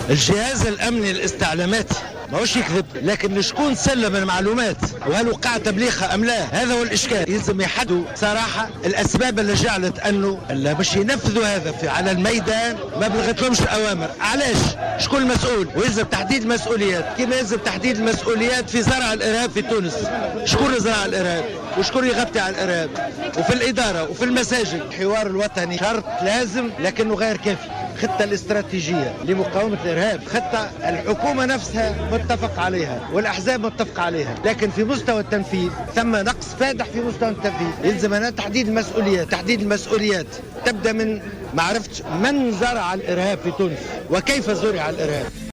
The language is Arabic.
الجهاز الامني الاستعلاماتي ماهوش يكذب، لكن شكون سلم المعلومات وهل وقع تبليغها ام لا؟ هذا هو الاشكال. يلزم يحدوا صراحه الاسباب اللي جعلت انه باش ينفذوا هذا على الميدان ما بلغتلهمش الاوامر. علاش؟ شكون المسؤول؟ ويلزم تحديد المسؤوليات، كما يلزم تحديد المسؤوليات في زرع الارهاب في تونس. شكون زرع الارهاب؟ وشكون يغطي على الارهاب؟ وفي الاداره وفي المساجد. الحوار الوطني شرط لازم لكنه غير كافي. خطة الاستراتيجية لمقاومة الإرهاب خطة الحكومة نفسها متفق عليها والأحزاب متفق عليها، لكن في مستوى التنفيذ ثم نقص فادح في مستوى التنفيذ. يلزم أن تحديد المسؤوليات. تحديد المسؤوليات تبدأ من معرفة من زرع الإرهاب في تونس وكيف زرع الإرهاب.